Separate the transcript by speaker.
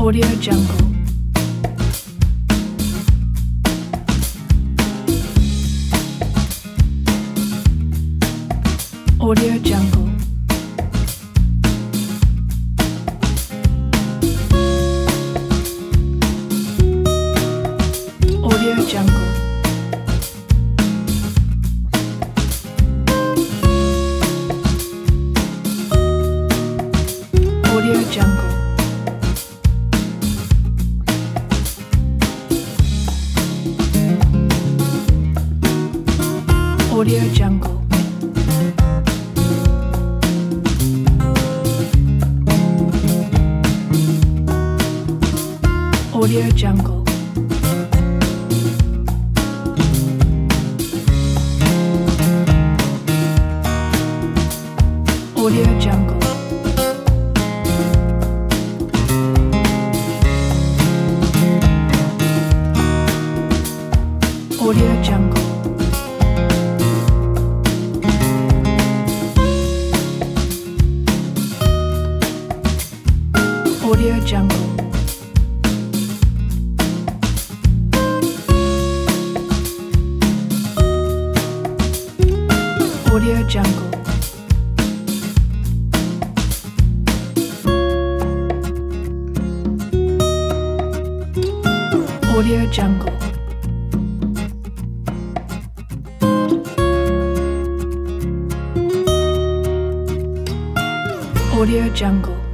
Speaker 1: Audio Jungle. Audio Jungle. Audio Jungle. Audio Jungle. Audio Jungle. Audio Jungle. Audio Jungle. Audio Jungle. Audio Jungle. Audio Jungle. Audio Jungle. Audio Jungle.